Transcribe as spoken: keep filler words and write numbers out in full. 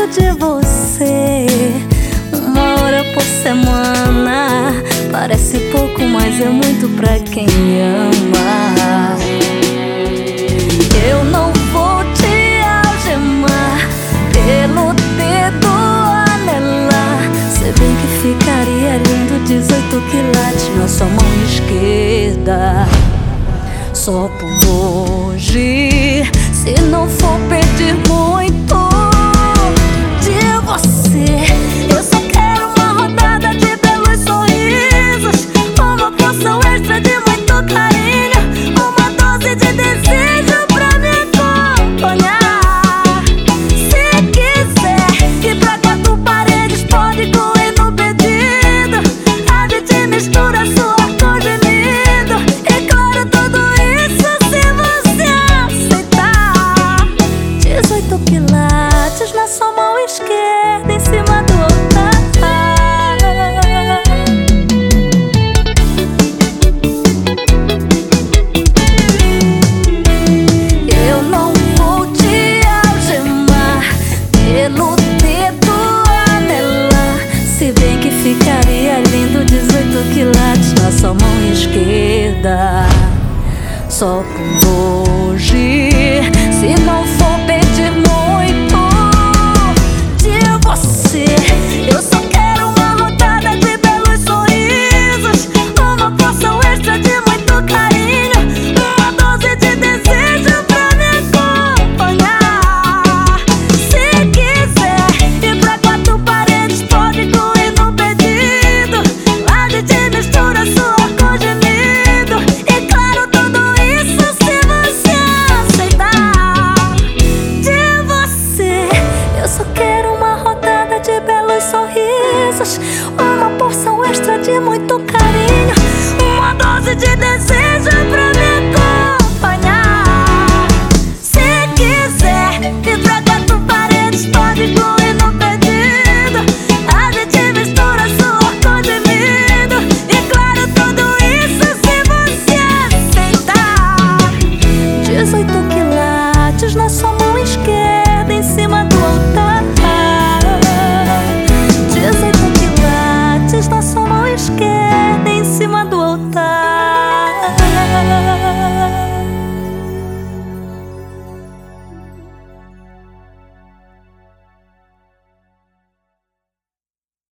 perto de você. Uma hora por semana parece pouco, mas é muito pra quem ama. Eu não vou te algemar, pelo dedo anelar. Se bem que ficaria lindo dezoito quilates na sua mão esquerda. Só por hoje, se não for pedir muito de você, eu só quero uma rodada de belos sorrisos, uma porção extra de muito carinho, uma dose de desejo pra me acompanhar. Se quiser ir pra quatro paredes, pode incluir no pedido. A gente mistura suor com gemido, e claro, tudo isso se você aceitar. Dezoito quilates na sua mão esquerda, em cima do altar. Eu não vou te algemar, pelo dedo anelar. Se bem que ficaria lindo dezoito quilates na sua mão esquerda. Só por hoje, se não for pedir muito de você, eu só quero uma rodada de belos sorrisos, uma porção extra de muito carinho, uma dose de desejo pra me acompanhar. Se quiser ir pra quatro paredes, pode incluir no pedido. A gente mistura suor com gemido, e claro, tudo isso se você aceitar. De você, eu só quero uma rodada de belos sorrisos, uma porção extra de muito carinho, uma dose de desejo